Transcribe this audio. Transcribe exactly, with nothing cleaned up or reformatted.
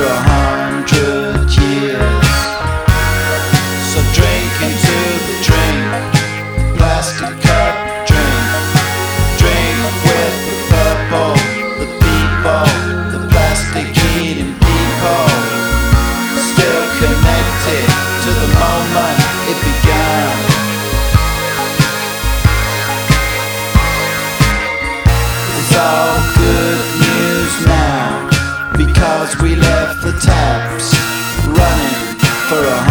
a hundred years. So drink into the drink, plastic cup drink. Drink with the purple, the people, the plastic eating people. Still connected to the moment it began. It's all good news now, because we left the taps running for a